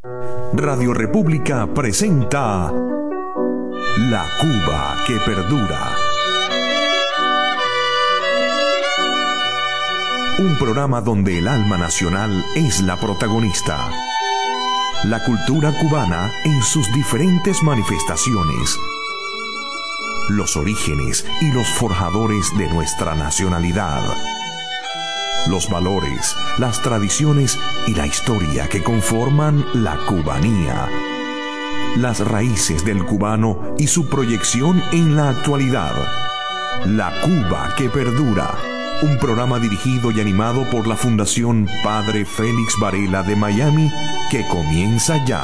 Radio República presenta La Cuba que perdura. Un programa donde el alma nacional es la protagonista. La cultura cubana en sus diferentes manifestaciones. Los orígenes y los forjadores de nuestra nacionalidad. Los valores, las tradiciones y la historia que conforman la cubanía. Las raíces del cubano y su proyección en la actualidad. La Cuba que perdura. Un programa dirigido y animado por la Fundación Padre Félix Varela de Miami, que comienza ya.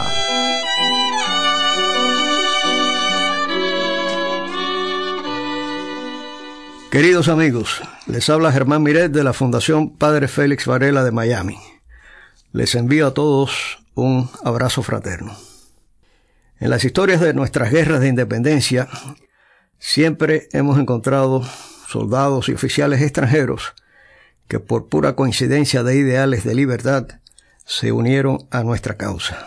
Queridos amigos, les habla Germán Miret de la Fundación Padre Félix Varela de Miami. Les envío a todos un abrazo fraterno. En las historias de nuestras guerras de independencia, siempre hemos encontrado soldados y oficiales extranjeros que por pura coincidencia de ideales de libertad se unieron a nuestra causa.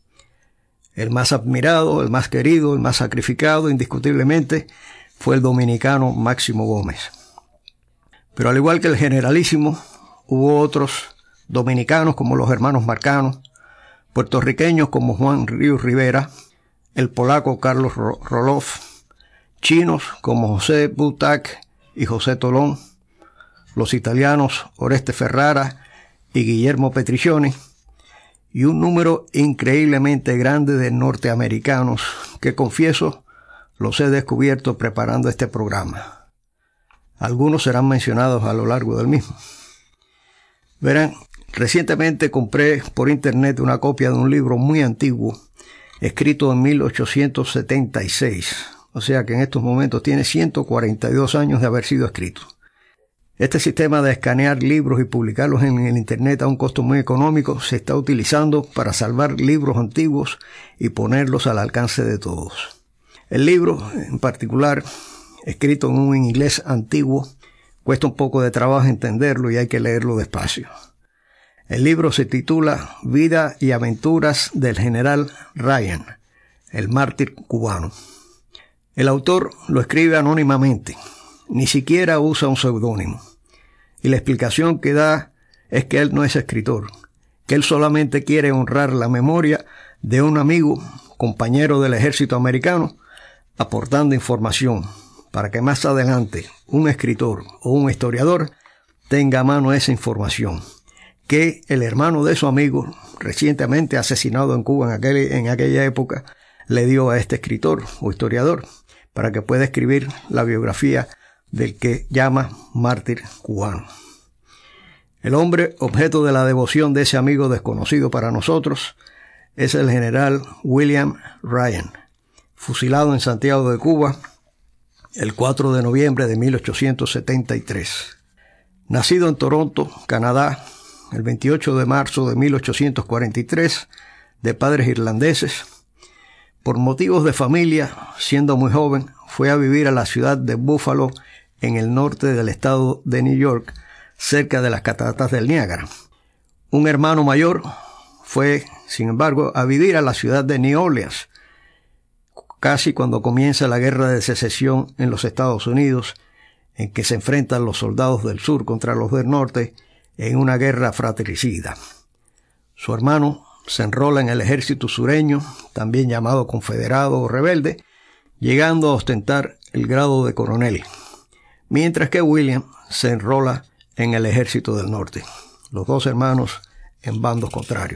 El más admirado, el más querido, el más sacrificado, indiscutiblemente, fue el dominicano Máximo Gómez. Pero al igual que el generalísimo, hubo otros dominicanos como los hermanos Marcano, puertorriqueños como Juan Ríos Rivera, el polaco Carlos Roloff, chinos como José Butak y José Tolón, los italianos Oreste Ferrara y Guillermo Petriccioni, y un número increíblemente grande de norteamericanos que, confieso, los he descubierto preparando este programa. Algunos serán mencionados a lo largo del mismo. Verán, recientemente compré por internet una copia de un libro muy antiguo, escrito en 1876, o sea que en estos momentos tiene 142 años de haber sido escrito. Este sistema de escanear libros y publicarlos en el internet a un costo muy económico se está utilizando para salvar libros antiguos y ponerlos al alcance de todos. El libro, en particular, escrito en un inglés antiguo, cuesta un poco de trabajo entenderlo y hay que leerlo despacio. El libro se titula Vida y aventuras del general Ryan, el mártir cubano. El autor lo escribe anónimamente, ni siquiera usa un seudónimo. Y la explicación que da es que él no es escritor, que él solamente quiere honrar la memoria de un amigo, compañero del ejército americano, aportando información para que más adelante un escritor o un historiador tenga a mano esa información que el hermano de su amigo, recientemente asesinado en Cuba en aquella época, le dio a este escritor o historiador para que pueda escribir la biografía del que llama mártir cubano. El hombre objeto de la devoción de ese amigo desconocido para nosotros es el general William Ryan, fusilado en Santiago de Cuba el 4 de noviembre de 1873. Nacido en Toronto, Canadá, el 28 de marzo de 1843, de padres irlandeses, por motivos de familia, siendo muy joven, fue a vivir a la ciudad de Buffalo, en el norte del estado de New York, cerca de las cataratas del Niágara. Un hermano mayor fue, sin embargo, a vivir a la ciudad de New Orleans, casi cuando comienza la guerra de secesión en los Estados Unidos, en que se enfrentan los soldados del sur contra los del norte en una guerra fratricida. Su hermano se enrola en el ejército sureño, también llamado confederado o rebelde, llegando a ostentar el grado de coronel, mientras que William se enrola en el ejército del norte, los dos hermanos en bandos contrarios.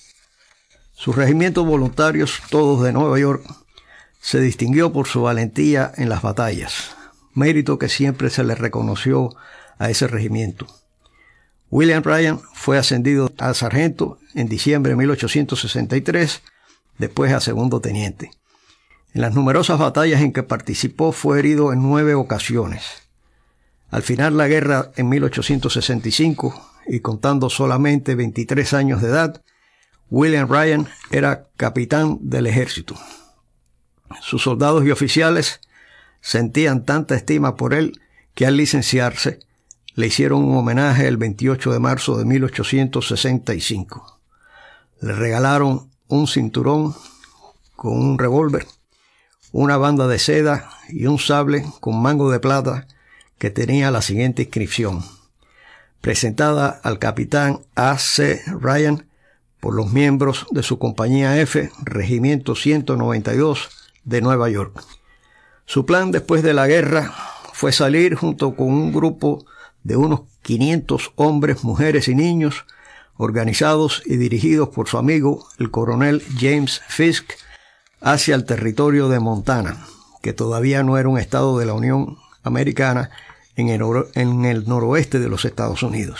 Sus regimientos voluntarios, todos de Nueva York, se distinguió por su valentía en las batallas, mérito que siempre se le reconoció a ese regimiento. William Ryan fue ascendido a sargento en diciembre de 1863, después a segundo teniente. En las numerosas batallas en que participó fue herido en 9 ocasiones. Al final la guerra en 1865, y contando solamente 23 años de edad, William Ryan era capitán del ejército. Sus soldados y oficiales sentían tanta estima por él que al licenciarse le hicieron un homenaje el 28 de marzo de 1865. Le regalaron un cinturón con un revólver, una banda de seda y un sable con mango de plata que tenía la siguiente inscripción: presentada al capitán A.C. Ryan por los miembros de su compañía F, Regimiento 192 de Nueva York. Su plan después de la guerra fue salir junto con un grupo de unos 500 hombres, mujeres y niños, organizados y dirigidos por su amigo, el coronel James Fisk, hacia el territorio de Montana, que todavía no era un estado de la Unión Americana, en el noroeste de los Estados Unidos.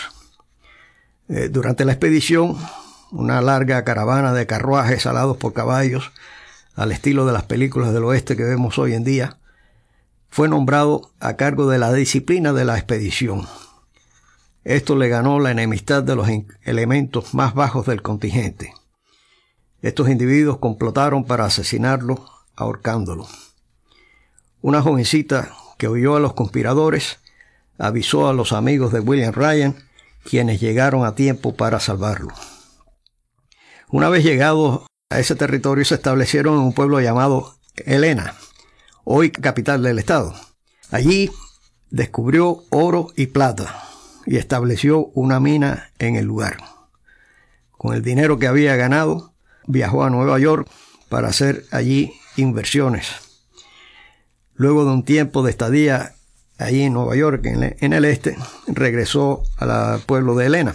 Durante la expedición, una larga caravana de carruajes alados por caballos, al estilo de las películas del oeste que vemos hoy en día, fue nombrado a cargo de la disciplina de la expedición. Esto le ganó la enemistad de los elementos más bajos del contingente. Estos individuos complotaron para asesinarlo, ahorcándolo. Una jovencita que oyó a los conspiradores avisó a los amigos de William Ryan, quienes llegaron a tiempo para salvarlo. Una vez llegados a ese territorio, se establecieron en un pueblo llamado Helena, hoy capital del estado. Allí descubrió oro y plata y estableció una mina en el lugar. Con el dinero que había ganado, viajó a Nueva York para hacer allí inversiones. Luego de un tiempo de estadía allí en Nueva York, en el este, regresó al pueblo de Helena.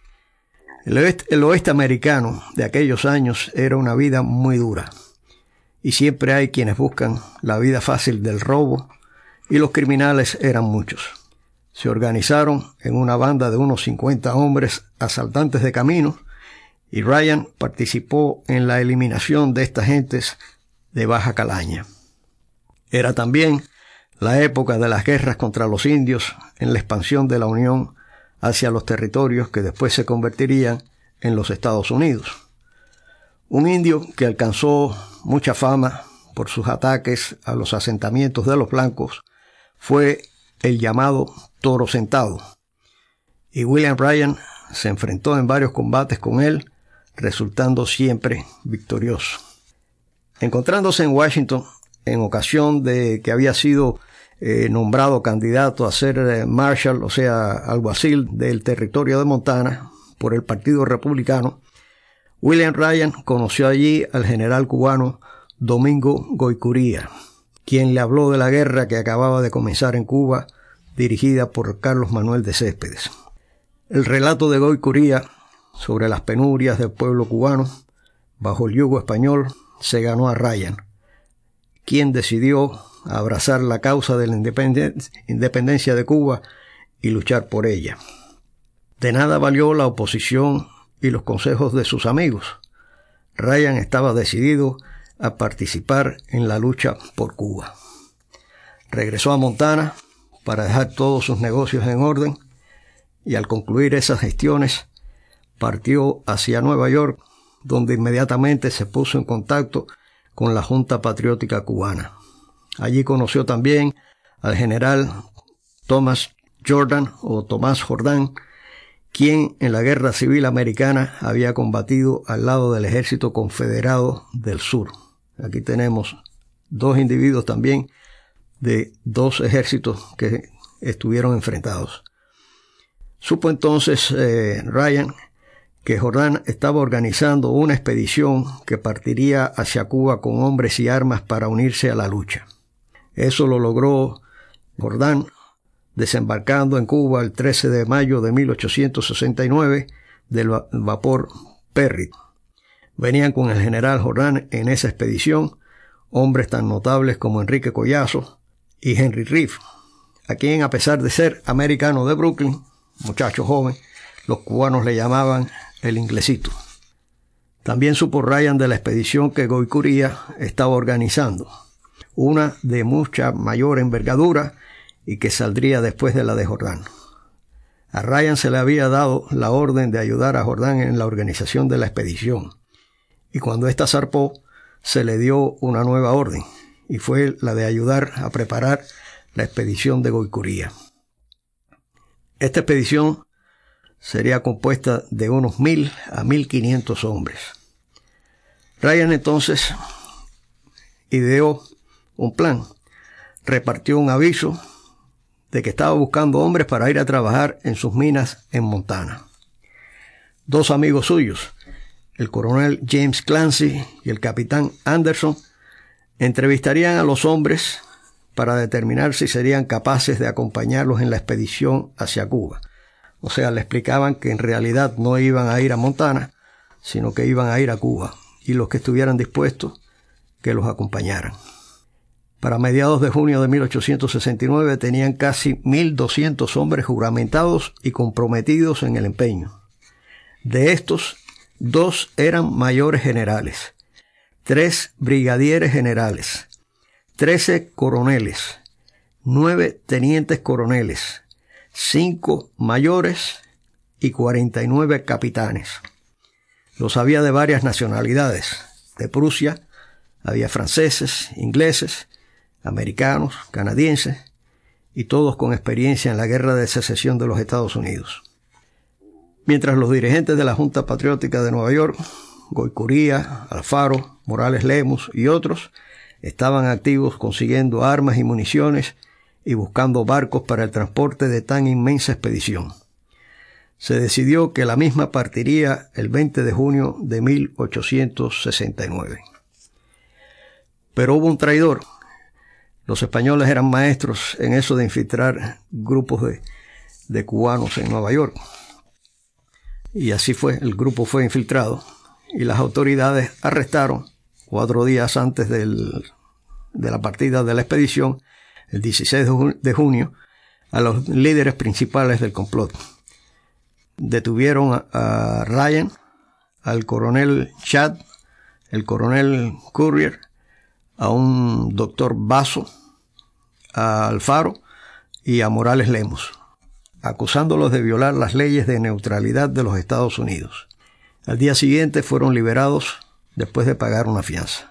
El oeste americano de aquellos años era una vida muy dura, y siempre hay quienes buscan la vida fácil del robo, y los criminales eran muchos. Se organizaron en una banda de unos 50 hombres asaltantes de caminos, y Ryan participó en la eliminación de estas gentes de baja calaña. Era también la época de las guerras contra los indios en la expansión de la Unión hacia los territorios que después se convertirían en los Estados Unidos. Un indio que alcanzó mucha fama por sus ataques a los asentamientos de los blancos fue el llamado Toro Sentado, y William Ryan se enfrentó en varios combates con él, resultando siempre victorioso. Encontrándose en Washington, en ocasión de que había sido nombrado candidato a ser Marshal, o sea, alguacil del territorio de Montana, por el Partido Republicano, William Ryan conoció allí al general cubano Domingo Goycuría, quien le habló de la guerra que acababa de comenzar en Cuba, dirigida por Carlos Manuel de Céspedes. El relato de Goycuría sobre las penurias del pueblo cubano bajo el yugo español se ganó a Ryan, quien decidió abrazar la causa de la independencia de Cuba y luchar por ella. De nada valió la oposición y los consejos de sus amigos. Ryan estaba decidido a participar en la lucha por Cuba. Regresó a Montana para dejar todos sus negocios en orden, y al concluir esas gestiones partió hacia Nueva York, donde inmediatamente se puso en contacto con la Junta Patriótica Cubana. Allí conoció también al general Tomás Jordán, quien en la Guerra Civil Americana había combatido al lado del Ejército Confederado del Sur. Aquí tenemos dos individuos también de dos ejércitos que estuvieron enfrentados. Supo entonces Ryan que Jordán estaba organizando una expedición que partiría hacia Cuba con hombres y armas para unirse a la lucha. Eso lo logró Jordán desembarcando en Cuba el 13 de mayo de 1869 del vapor Perry. Venían con el general Jordán en esa expedición hombres tan notables como Enrique Collazo y Henry Reed, a quien, a pesar de ser americano de Brooklyn, muchacho joven, los cubanos le llamaban el Inglesito. También supo Ryan de la expedición que Goycuría estaba organizando, una de mucha mayor envergadura y que saldría después de la de Jordán. A Ryan se le había dado la orden de ayudar a Jordán en la organización de la expedición, y cuando ésta zarpó, se le dio una nueva orden, y fue la de ayudar a preparar la expedición de Goycuría. Esta expedición sería compuesta de unos 1,000 a 1,500 hombres. Ryan entonces ideó un plan. Repartió un aviso de que estaba buscando hombres para ir a trabajar en sus minas en Montana. Dos amigos suyos, el coronel James Clancy y el capitán Anderson, entrevistarían a los hombres para determinar si serían capaces de acompañarlos en la expedición hacia Cuba. O sea, le explicaban que en realidad no iban a ir a Montana, sino que iban a ir a Cuba, y los que estuvieran dispuestos que los acompañaran. Para mediados de junio de 1869 tenían casi 1.200 hombres juramentados y comprometidos en el empeño. De estos, 2 eran mayores generales, 3 brigadieres generales, 13 coroneles, 9 tenientes coroneles, 5 mayores y 49 capitanes. Los había de varias nacionalidades. De Prusia había franceses, ingleses, americanos, canadienses, y todos con experiencia en la Guerra de Secesión de los Estados Unidos. Mientras los dirigentes de la Junta Patriótica de Nueva York, Goicoechea, Alfaro, Morales Lemus y otros, estaban activos consiguiendo armas y municiones y buscando barcos para el transporte de tan inmensa expedición. Se decidió que la misma partiría el 20 de junio de 1869. Pero hubo un traidor. Los españoles eran maestros en eso de infiltrar grupos de cubanos en Nueva York. Y así fue, el grupo fue infiltrado y las autoridades arrestaron 4 días antes de la partida de la expedición, el 16 de junio, a los líderes principales del complot. Detuvieron a Ryan, al coronel Chad, el coronel Currier, a un doctor Basso, a Alfaro y a Morales Lemus, acusándolos de violar las leyes de neutralidad de los Estados Unidos. Al día siguiente fueron liberados después de pagar una fianza.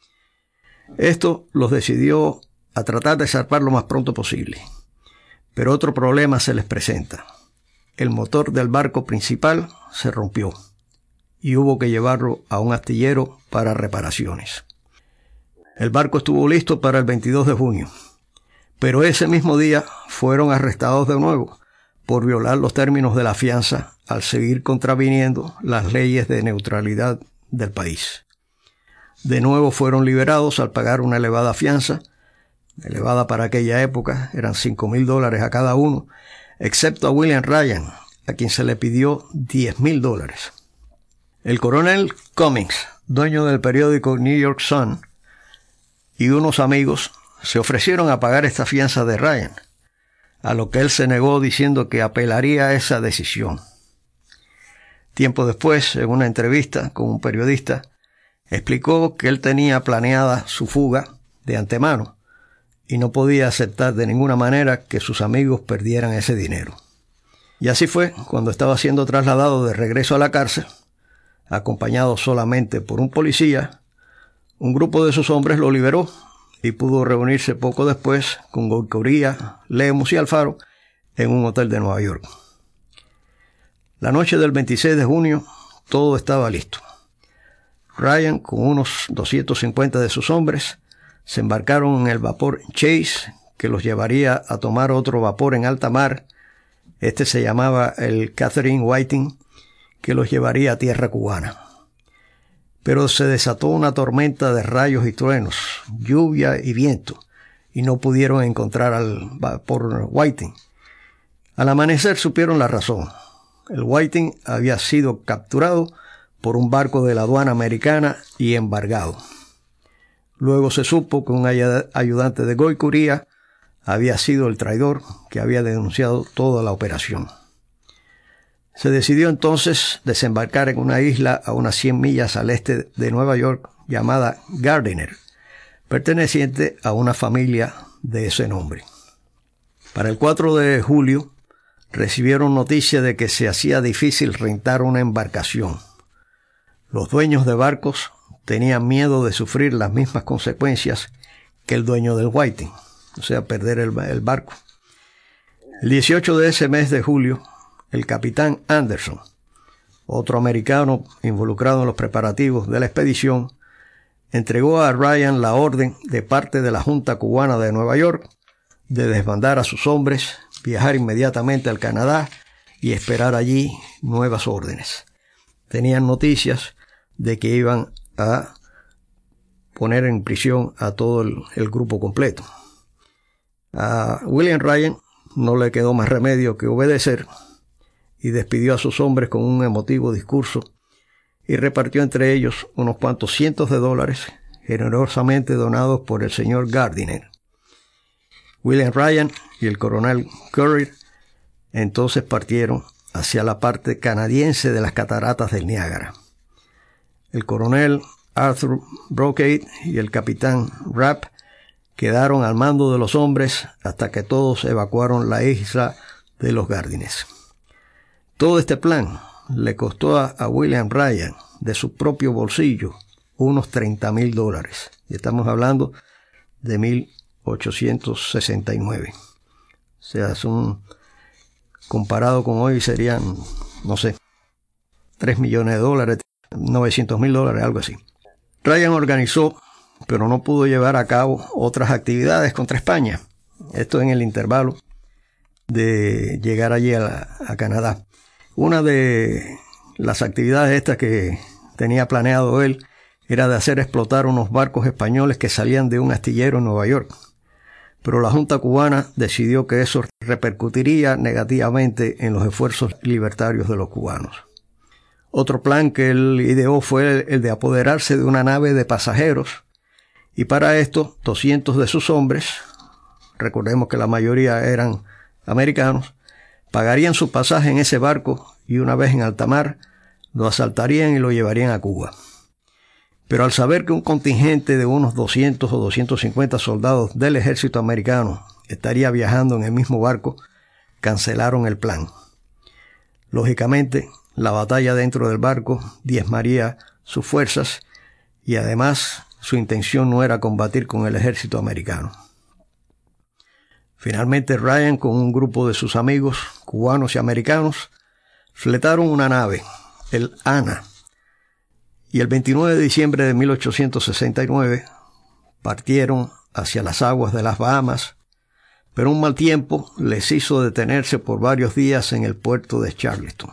Esto los decidió a tratar de zarpar lo más pronto posible. Pero otro problema se les presenta. El motor del barco principal se rompió y hubo que llevarlo a un astillero para reparaciones. El barco estuvo listo para el 22 de junio, pero ese mismo día fueron arrestados de nuevo por violar los términos de la fianza al seguir contraviniendo las leyes de neutralidad del país. De nuevo fueron liberados al pagar una elevada fianza, elevada para aquella época, eran $5,000 a cada uno, excepto a William Ryan, a quien se le pidió $10,000. El coronel Cummings, dueño del periódico New York Sun, y unos amigos se ofrecieron a pagar esta fianza de Ryan, a lo que él se negó diciendo que apelaría a esa decisión. Tiempo después, en una entrevista con un periodista, explicó que él tenía planeada su fuga de antemano y no podía aceptar de ninguna manera que sus amigos perdieran ese dinero. Y así fue cuando estaba siendo trasladado de regreso a la cárcel, acompañado solamente por un policía. Un grupo de sus hombres lo liberó y pudo reunirse poco después con Goicoechea, Lemus y Alfaro en un hotel de Nueva York. La noche del 26 de junio todo estaba listo. Ryan, con unos 250 de sus hombres, se embarcaron en el vapor Chase, que los llevaría a tomar otro vapor en alta mar. Este se llamaba el Catherine Whiting, que los llevaría a tierra cubana. Pero se desató una tormenta de rayos y truenos, lluvia y viento, y no pudieron encontrar al vapor Whiting. Al amanecer supieron la razón. El Whiting había sido capturado por un barco de la aduana americana y embargado. Luego se supo que un ayudante de Goicoechea había sido el traidor que había denunciado toda la operación. Se decidió entonces desembarcar en una isla a unas 100 millas al este de Nueva York llamada Gardiner, perteneciente a una familia de ese nombre. Para el 4 de julio recibieron noticia de que se hacía difícil rentar una embarcación. Los dueños de barcos tenían miedo de sufrir las mismas consecuencias que el dueño del Whiting, o sea, perder el barco. El 18 de ese mes de julio, el capitán Anderson, otro americano involucrado en los preparativos de la expedición, entregó a Ryan la orden de parte de la Junta Cubana de Nueva York de desbandar a sus hombres, viajar inmediatamente al Canadá y esperar allí nuevas órdenes. Tenían noticias de que iban a poner en prisión a todo el grupo completo. A William Ryan no le quedó más remedio que obedecer y despidió a sus hombres con un emotivo discurso y repartió entre ellos unos cuantos cientos de dólares generosamente donados por el señor Gardiner. William Ryan y el coronel Curry entonces partieron hacia la parte canadiense de las cataratas del Niágara. El coronel Arthur Brocade y el capitán Rapp quedaron al mando de los hombres hasta que todos evacuaron la isla de los Gardines. Todo este plan le costó a William Ryan, de su propio bolsillo, unos $30,000. Y estamos hablando de 1869. O sea, comparado con hoy serían, no sé, $3 millones, $900,000, algo así. Ryan organizó, pero no pudo llevar a cabo otras actividades contra España. Esto en el intervalo de llegar allí a Canadá. Una de las actividades estas que tenía planeado él era de hacer explotar unos barcos españoles que salían de un astillero en Nueva York. Pero la Junta Cubana decidió que eso repercutiría negativamente en los esfuerzos libertarios de los cubanos. Otro plan que él ideó fue el de apoderarse de una nave de pasajeros, y para esto 200 de sus hombres, recordemos que la mayoría eran americanos, pagarían su pasaje en ese barco y una vez en alta mar lo asaltarían y lo llevarían a Cuba. Pero al saber que un contingente de unos 200 o 250 soldados del ejército americano estaría viajando en el mismo barco, cancelaron el plan. Lógicamente, la batalla dentro del barco diezmaría sus fuerzas y además su intención no era combatir con el ejército americano. Finalmente Ryan, con un grupo de sus amigos cubanos y americanos, fletaron una nave, el Ana, y el 29 de diciembre de 1869 partieron hacia las aguas de las Bahamas, pero un mal tiempo les hizo detenerse por varios días en el puerto de Charleston.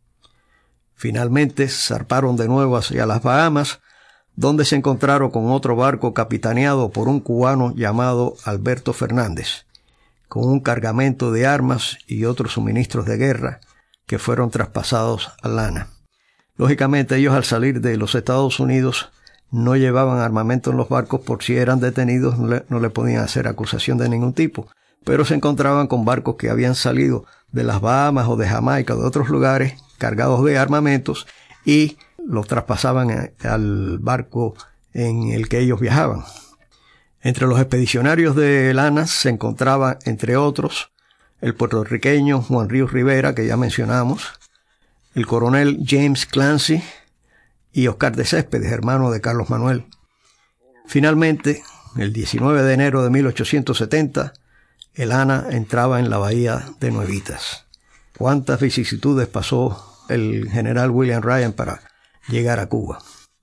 Finalmente zarparon de nuevo hacia las Bahamas, donde se encontraron con otro barco capitaneado por un cubano llamado Alberto Fernández, con un cargamento de armas y otros suministros de guerra que fueron traspasados a Lana. Lógicamente ellos al salir de los Estados Unidos no llevaban armamento en los barcos, por si eran detenidos no le podían hacer acusación de ningún tipo, pero se encontraban con barcos que habían salido de las Bahamas o de Jamaica o de otros lugares cargados de armamentos y los traspasaban al barco en el que ellos viajaban. Entre los expedicionarios de Lana se encontraba, entre otros, el puertorriqueño Juan Ríos Rivera, que ya mencionamos, el coronel James Clancy y Oscar de Céspedes, hermano de Carlos Manuel. Finalmente, el 19 de enero de 1870, el Ana entraba en la bahía de Nuevitas. ¿Cuántas vicisitudes pasó el general William Ryan para llegar a Cuba?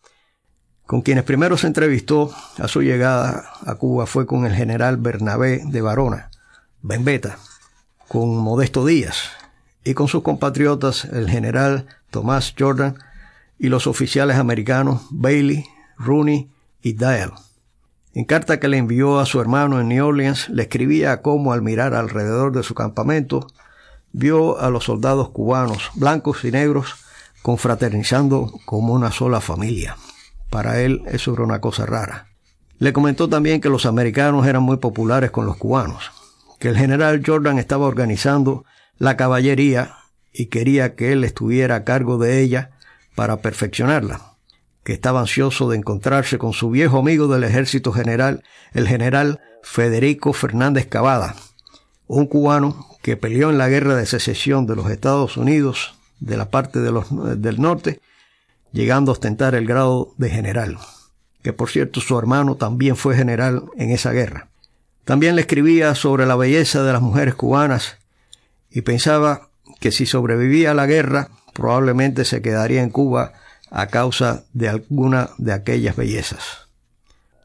Con quienes primero se entrevistó a su llegada a Cuba fue con el general Bernabé de Barona, Bembeta, con Modesto Díaz y con sus compatriotas el general Thomas Jordan y los oficiales americanos Bailey, Rooney y Dale. En carta que le envió a su hermano en New Orleans, le escribía cómo al mirar alrededor de su campamento vio a los soldados cubanos, blancos y negros, confraternizando como una sola familia. Para él eso era una cosa rara. Le comentó también que los americanos eran muy populares con los cubanos, que el general Jordan estaba organizando la caballería y quería que él estuviera a cargo de ella para perfeccionarla, que estaba ansioso de encontrarse con su viejo amigo del ejército general, el general Federico Fernández Cavada, un cubano que peleó en la guerra de secesión de los Estados Unidos de la parte del norte, llegando a ostentar el grado de general, que por cierto su hermano también fue general en esa guerra. También le escribía sobre la belleza de las mujeres cubanas y pensaba que si sobrevivía a la guerra probablemente se quedaría en Cuba a causa de alguna de aquellas bellezas.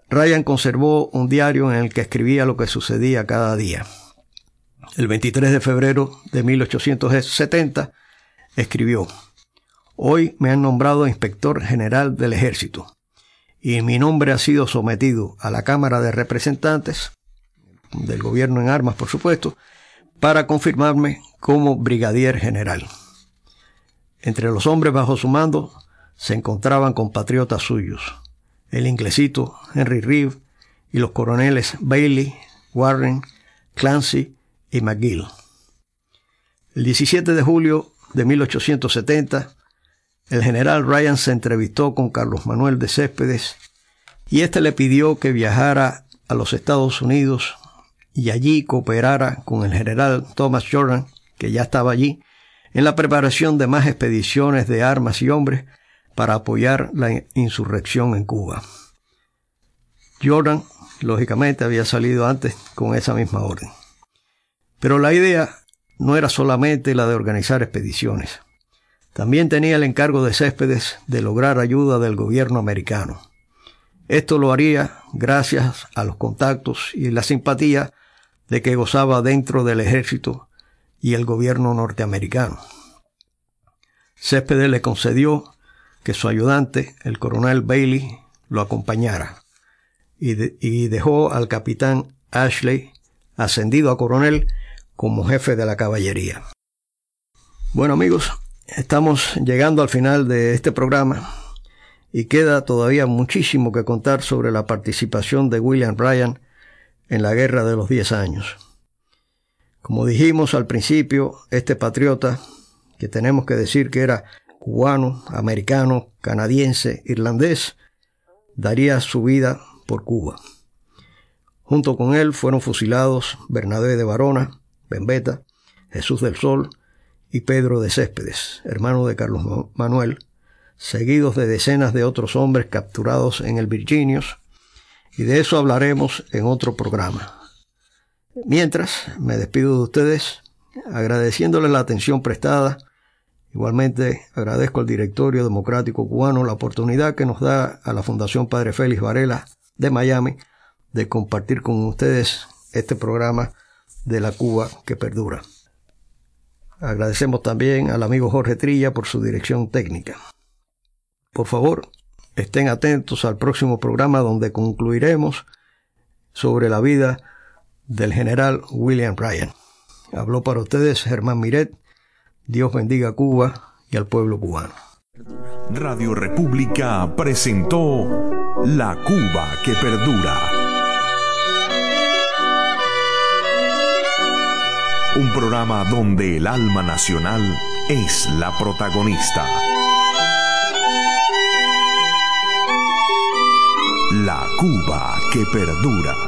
Ryan conservó un diario en el que escribía lo que sucedía cada día. El 23 de febrero de 1870 escribió: «Hoy me han nombrado inspector general del ejército y mi nombre ha sido sometido a la Cámara de Representantes, del gobierno en armas por supuesto, para confirmarme como brigadier general». Entre los hombres bajo su mando se encontraban compatriotas suyos, el inglesito Henry Reeve y los coroneles Bailey, Warren, Clancy y McGill. El 17 de julio de 1870, el general Ryan se entrevistó con Carlos Manuel de Céspedes y éste le pidió que viajara a los Estados Unidos y allí cooperara con el general Thomas Jordan, que ya estaba allí, en la preparación de más expediciones de armas y hombres para apoyar la insurrección en Cuba. Jordan, lógicamente, había salido antes con esa misma orden. Pero la idea no era solamente la de organizar expediciones. También tenía el encargo de Céspedes de lograr ayuda del gobierno americano. Esto lo haría gracias a los contactos y la simpatía de que gozaba dentro del ejército y el gobierno norteamericano. Céspedes le concedió que su ayudante, el coronel Bailey, lo acompañara y dejó al capitán Ashley, ascendido a coronel, como jefe de la caballería. Bueno, amigos, estamos llegando al final de este programa y queda todavía muchísimo que contar sobre la participación de William Ryan en la Guerra de los 10 años. Como dijimos al principio, este patriota, que tenemos que decir que era cubano, americano, canadiense, irlandés, daría su vida por Cuba. Junto con él fueron fusilados Bernabé de Barona, Bembetta, Jesús del Sol y Pedro de Céspedes, hermano de Carlos Manuel, seguidos de decenas de otros hombres capturados en el Virginius, y de eso hablaremos en otro programa. Mientras, me despido de ustedes agradeciéndoles la atención prestada. Igualmente agradezco al Directorio Democrático Cubano la oportunidad que nos da a la Fundación Padre Félix Varela de Miami de compartir con ustedes este programa de la Cuba que perdura. Agradecemos también al amigo Jorge Trilla por su dirección técnica. Por favor, estén atentos al próximo programa donde concluiremos sobre la vida del general William Ryan. Habló para ustedes Germán Miret. Dios bendiga a Cuba y al pueblo cubano. Radio República presentó La Cuba que perdura. Un programa donde el alma nacional es la protagonista. La Cuba que perdura.